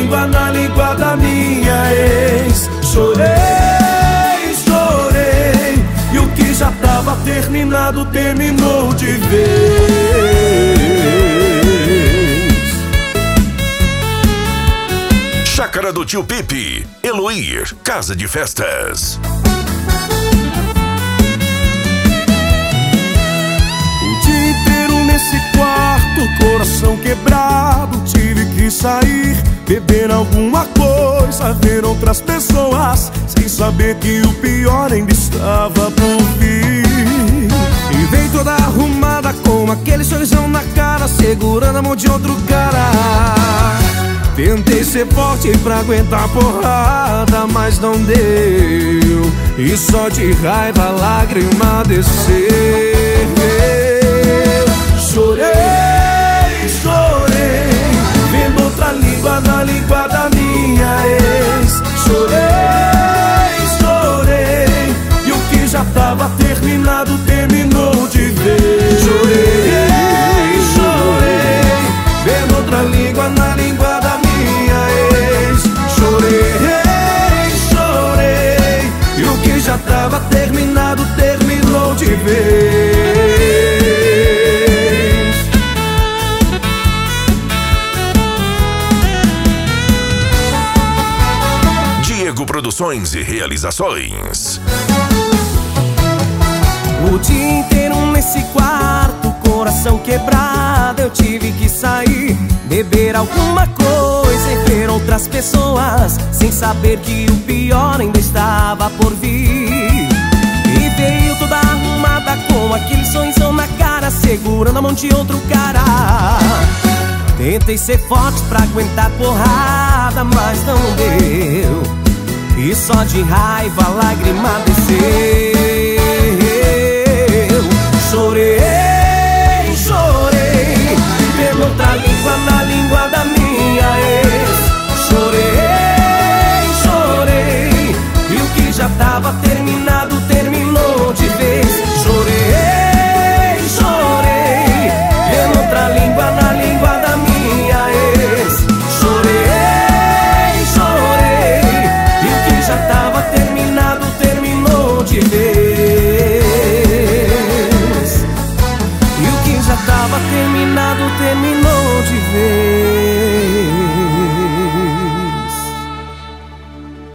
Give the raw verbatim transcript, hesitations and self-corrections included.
língua na língua da minha ex. Chorei, chorei, e o que já tava terminado terminou de vez. Chácara do Tio Pipe, Eloir, Casa de Festas. O dia inteiro nesse quarto, coração quebrado, tive que sair, beber alguma coisa, ver outras pessoas, sem saber que o pior ainda estava por vir. E vem toda arrumada com aquele sorrisão na cara, segurando a mão de outro cara. Tentei ser forte pra aguentar a porrada, mas não deu, e só de raiva a lágrima desceu. Chorei, chorei, vendo outra língua na língua da minha ex. Chorei, chorei, e o que já tava terminado terminou de vez. Chorei, chorei, vendo outra língua na língua da minha ex. Chorei, chorei, e o que já tava terminado terminou de vez. Produções e realizações. O dia inteiro nesse quarto, coração quebrado, eu tive que sair, beber alguma coisa e ver outras pessoas, sem saber que o pior ainda estava por vir. E veio toda arrumada com aquele sorrisão na cara, segurando a mão de outro cara. Tentei ser forte pra aguentar porrada, mas não deu, e só de raiva a lágrima desceu. Chorei, chorei, vendo outra língua na língua da minha ex. Chorei, chorei, e o que já tava terminado terminou de vez. Chorei,